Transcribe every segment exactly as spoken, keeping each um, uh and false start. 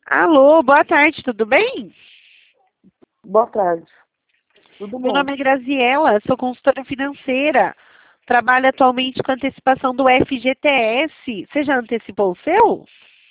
Alô, boa tarde, tudo bem? Boa tarde. Tudo Meu bom? nome é Graziela, sou consultora financeira. Trabalho atualmente com antecipação do F G T S. Você já antecipou o seu?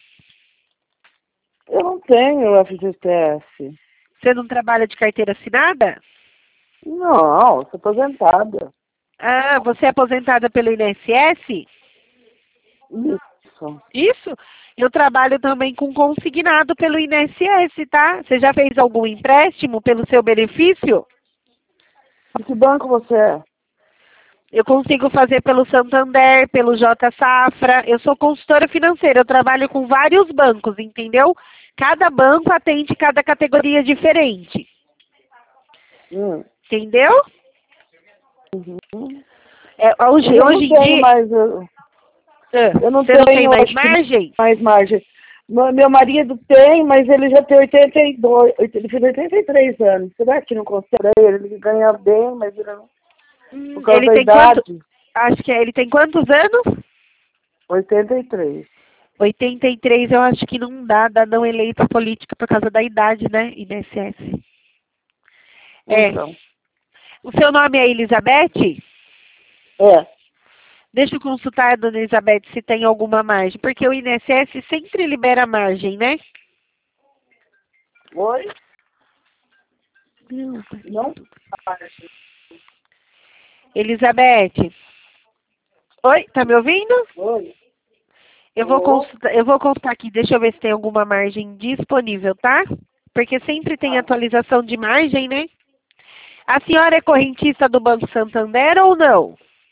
Eu não tenho F G T S. Você não trabalha de carteira assinada? Não, sou aposentada. Ah, você é aposentada pelo I N S S? Isso. Isso? Eu trabalho também com consignado pelo I N S S, tá? Você já fez algum empréstimo pelo seu benefício? De que banco você é? Eu consigo fazer pelo Santander, pelo J Safra. Eu sou consultora financeira, eu trabalho com vários bancos, entendeu? Cada banco atende cada categoria diferente. Hum. Entendeu? Uhum. É, hoje, Eu hoje não em tenho dia. mais. Eu, Ah, eu não você não tem tenho, mais acho que margem? mais margem. Meu meu marido tem, mas ele já tem oitenta e dois, ele fez oitenta e três anos. Será que não consegue? Ele ganha bem, mas ele não, por Hum, causa ele da tem quanto? idade, Acho que é, ele tem quantos anos? oitenta e três. oitenta e três eu acho que não dá, dá não eleito a política por causa da idade, né? I N S S. É. Então. O seu nome é Elizabeth? É. Deixa eu consultar, dona Elizabeth, se tem alguma margem, porque o I N S S sempre libera margem, né? Oi? Não, tá aqui Não? tudo. Elizabeth. Oi, tá me ouvindo? Oi? Eu vou Tô. consultar, eu vou consultar aqui, deixa eu ver se tem alguma margem disponível, tá? Porque sempre tem atualização de margem, né? A senhora é correntista do Banco Santander ou não?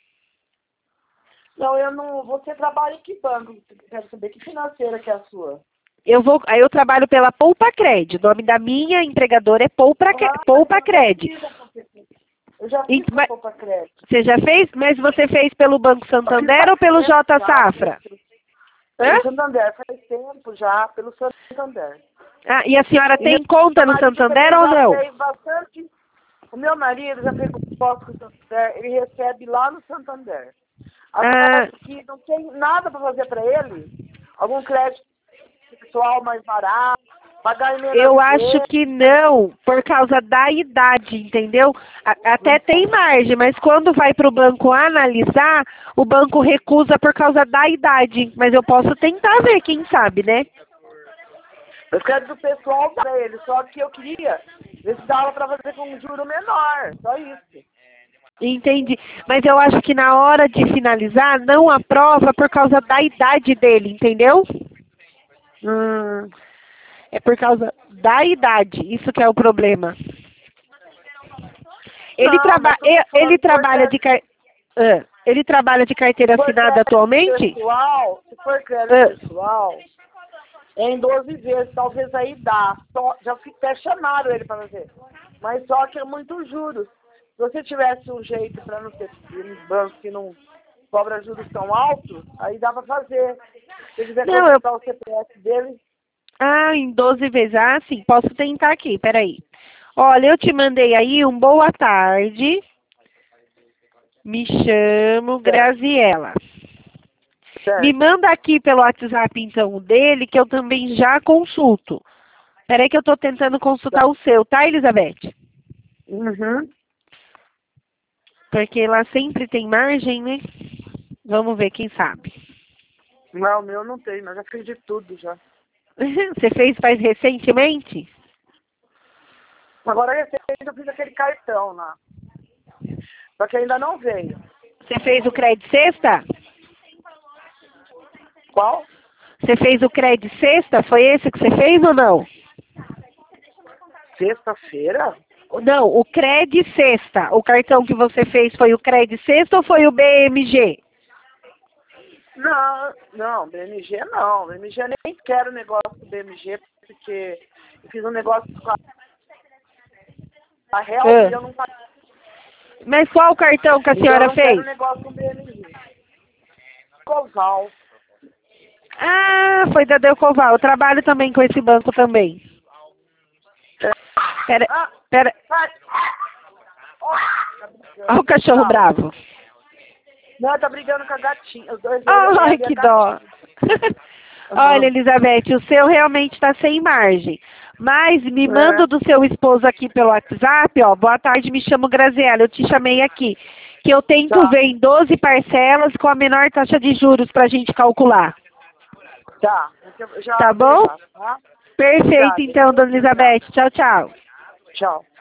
Não, eu não. Você trabalha em que banco? Quero saber que financeira que é a sua. Eu vou, aí eu trabalho pela Poupa Cred. O nome da minha empregadora é Poupa, Ah, Poupa eu já Cred. fiz a Poupa- eu já E- fiz com a mas- Poupa Crédito. Você já fez? Mas você fez pelo Banco Eu fiz Santander ou faz pelo tempo J já, Safra? pelo, Hã? pelo Santander, faz tempo já, pelo Santander. Ah, e a senhora E meu tem conta no marido Santander também ou já não? fez bastante. O meu marido já fez proposta com o Santander, ele recebe lá no Santander. Ah, Agora que não tem nada para fazer para ele, algum crédito pessoal mais barato, pagar em eu menos acho vezes. que não, por causa da idade, entendeu? A- até tem margem, mas quando vai para o banco analisar, o banco recusa por causa da idade. Mas eu posso tentar ver, quem sabe, né? Eu quero do pessoal para ele, só que eu queria ver se dava para fazer com um juro menor, só isso. Entendi. Mas eu acho que na hora de finalizar, não aprova por causa da idade dele, entendeu? Hum, É por causa da idade. Isso que é o problema. Ele, não, traba mas eu e- tô ele falando se for trabalha de crédito, car... Ah, ele trabalha de se carteira for assinada crédito atualmente? pessoal, se for crédito Ah, pessoal, é em doze vezes, talvez aí dá. Só, já fi- até chamaram ele para fazer. Mas só que é muito juros. Se você tivesse um jeito para não ter um banco que não cobra juros tão altos, aí dá para fazer. Se você quiser não, eu... consultar o C P F dele, Ah, em doze vezes. Ah, sim. Posso tentar aqui. Peraí. Olha, eu te mandei aí um boa tarde. Me chamo certo, Graziela. Me certo. manda aqui pelo WhatsApp, então, o dele, que eu também já consulto. Peraí que eu estou tentando Tá. consultar o seu, tá, Elizabeth? Uhum. Porque lá sempre tem margem, né? Vamos ver, quem sabe. Não, o meu não tem, mas já fiz de tudo já. Você fez faz recentemente? Agora recente eu fiz aquele cartão lá. Só que ainda não veio. Você fez o Cred Sexta? Qual? Você fez o Cred Sexta? Foi esse que você fez ou não? Sexta-feira? Não, o Cred Sexta. O cartão que você fez foi o Cred Sexta ou foi o B M G? Não, não, B M G não. B M G eu nem quero negócio com B M G, porque eu fiz um negócio com a, a Help e eu Ah. não paguei. Mas qual cartão que a Então eu senhora não quero fez? negócio com B M G. Coval. Ah, foi da Delcoval. Eu trabalho também com esse banco também. É. Pera, Ah, pera. sai! Ó, tá brigando. Olha o cachorro Fala. bravo. Não, tá brigando com a gatinha. Os dois, ele, Ai, ela e a que dó. gatinha. Olha, Elizabeth, o seu realmente está sem margem. Mas me manda É. do seu esposo aqui pelo WhatsApp, ó. Boa tarde, me chamo Graziela, eu te chamei aqui. Que eu tento Tá. ver em doze parcelas com a menor taxa de juros para a gente calcular. Tá. Eu já Tá bom? já, tá? Perfeito, Obrigada. então, dona Elizabeth. Tchau, tchau. Tchau.